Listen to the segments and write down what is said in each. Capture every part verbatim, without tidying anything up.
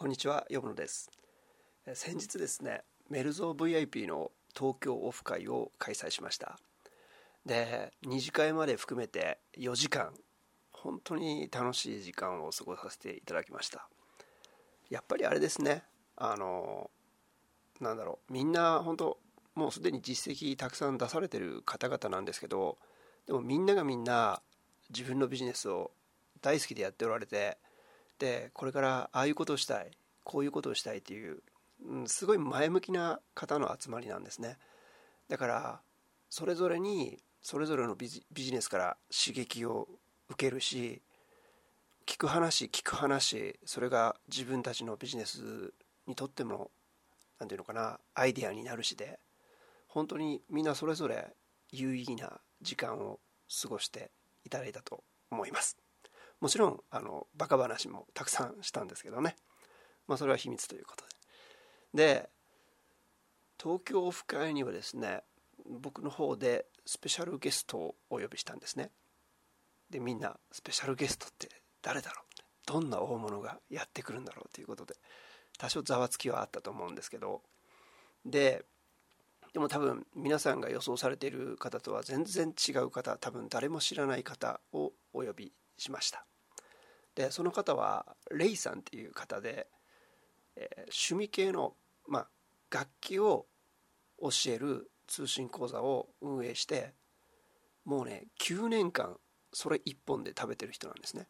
こんにちは、ヨブノです。先日ですね、メルゾー ブイアイピー の東京オフ会を開催しました。で、二次会まで含めてよじかん、本当に楽しい時間を過ごさせていただきました。やっぱりあれですね、あの、なんだろう、みんな本当、もうすでに実績たくさん出されてる方々なんですけど、でもみんながみんな自分のビジネスを大好きでやっておられて、でこれからああいうことをしたい、こういうことをしたいっていう、うん、すごい前向きな方の集まりなんですね。だからそれぞれにそれぞれのビジ、ビジネスから刺激を受けるし、聞く話聞く話、それが自分たちのビジネスにとってもなんていうのかな、アイディアになるしで、本当にみんなそれぞれ有意義な時間を過ごしていただいたと思います。もちろんあのバカ話もたくさんしたんですけどね、まあ、それは秘密ということで。で、東京オフ会にはですね、僕の方でスペシャルゲストをお呼びしたんですね。で、みんなスペシャルゲストって誰だろう、どんな大物がやってくるんだろうということで、多少ざわつきはあったと思うんですけど、ででも多分皆さんが予想されている方とは全然違う方、多分誰も知らない方をお呼びしました。でその方はレイさんっていう方で、えー趣味系の、まあ、楽器を教える通信講座を運営して、もうねきゅうねんかんそれ一本で食べてる人なんですね。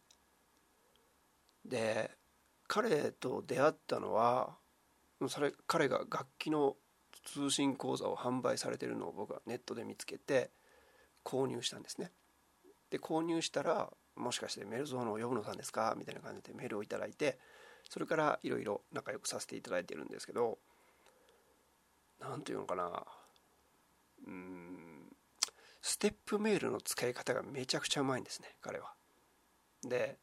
で彼と出会ったのは、それ彼が楽器の通信講座を販売されているのを僕はネットで見つけて購入したんですね。で購入したら、もしかしてメルゾーの呼野さんですかみたいな感じでメールをいただいて、それからいろいろ仲良くさせていただいているんですけど、なんていうのかな、うーんステップメールの使い方がめちゃくちゃうまいんですね、彼は。で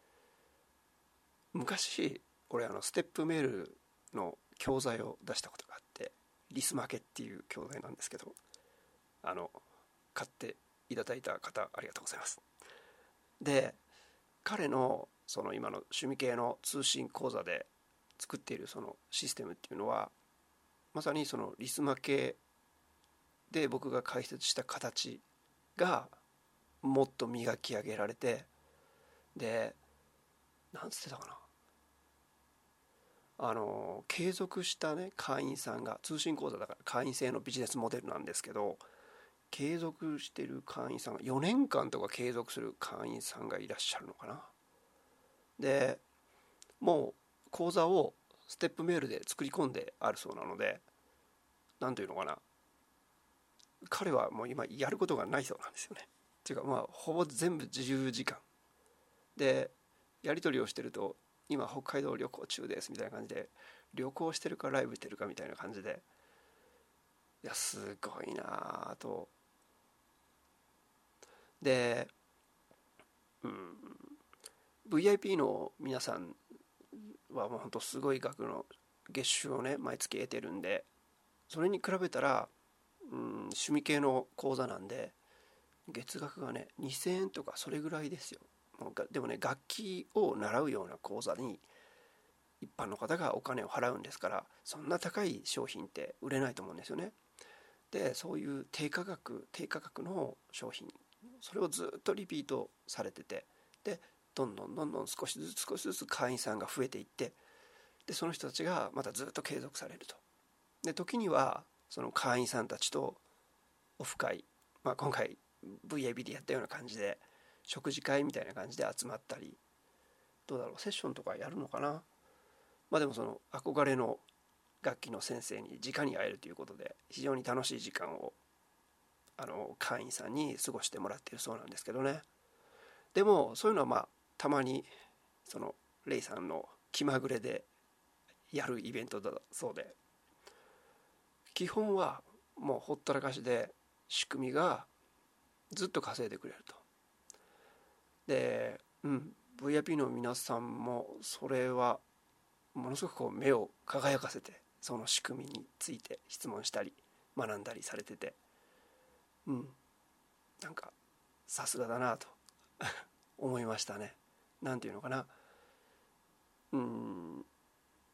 昔俺あのステップメールの教材を出したことがあって、リスマケっていう教材なんですけど、あの買っていただいた方ありがとうございます。で彼のその今の趣味系の通信講座で作っているそのシステムっていうのは、まさにそのリスマ系で僕が解説した形がもっと磨き上げられて、でなんつってたかな、あの継続したね会員さんが、通信講座だから会員制のビジネスモデルなんですけど、継続してる会員さんがよねんかんとか継続する会員さんがいらっしゃるのかな。でもう講座をステップメールで作り込んであるそうなので、なんていうのかな、彼はもう今やることがないそうなんですよね。っていうかまあほぼ全部自由時間でやり取りをしてると、今北海道旅行中ですみたいな感じで、旅行してるかライブしてるかみたいな感じで、いやすごいなぁと。で、うん、ブイアイピー の皆さんはもうほんとすごい額の月収をね毎月得てるんで、それに比べたら、うん、趣味系の講座なんで月額がねにせんえんとかそれぐらいですよ。でもね楽器を習うような講座に一般の方がお金を払うんですから、そんな高い商品って売れないと思うんですよね。でそういう低価格低価格の商品、それをずっとリピートされてて、でどんどんどんどん少しずつ少しずつ会員さんが増えていって、でその人たちがまたずっと継続されると。で時にはその会員さんたちとオフ会、まあ、今回 ブイアイピー でやったような感じで食事会みたいな感じで集まったり、どうだろう、セッションとかやるのかな。まあでもその憧れの楽器の先生に直に会えるということで、非常に楽しい時間をあの会員さんに過ごしてもらっているそうなんですけどね。でもそういうのはまあたまにそのレイさんの気まぐれでやるイベントだそうで、基本はもうほったらかしで仕組みがずっと稼いでくれると。で、うん、ブイアイピー の皆さんもそれはものすごくこう目を輝かせて、その仕組みについて質問したり学んだりされてて、うん、なんかさすがだなと思いましたね。なんていうのかな、うん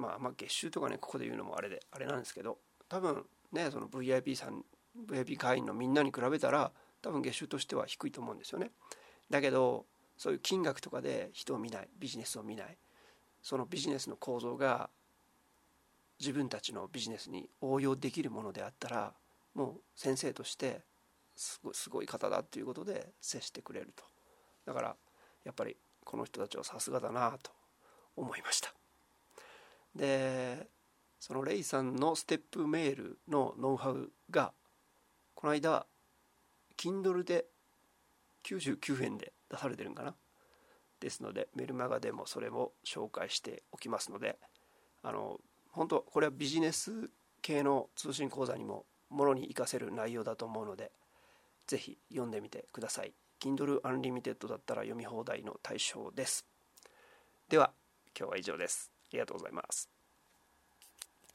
まあまあ月収とかねここで言うのもあれであれなんですけど、多分ねその ブイアイピー さん ブイアイピー 会員のみんなに比べたら多分月収としては低いと思うんですよね。だけどそういう金額とかで人を見ない、ビジネスを見ない、そのビジネスの構造が自分たちのビジネスに応用できるものであったら、もう先生としてすごい、すごい方だということで接してくれると。だからやっぱりこの人たちはさすがだなと思いました。でそのレイさんのステップメールのノウハウがこの間 Kindle できゅうじゅうきゅうえんで出されてるんかな。ですのでメルマガでもそれも紹介しておきますので、あの本当これはビジネス系の通信講座にももろに活かせる内容だと思うので、ぜひ読んでみてください。 Kindle Unlimited だったら読み放題の対象です。では今日は以上です。ありがとうございます。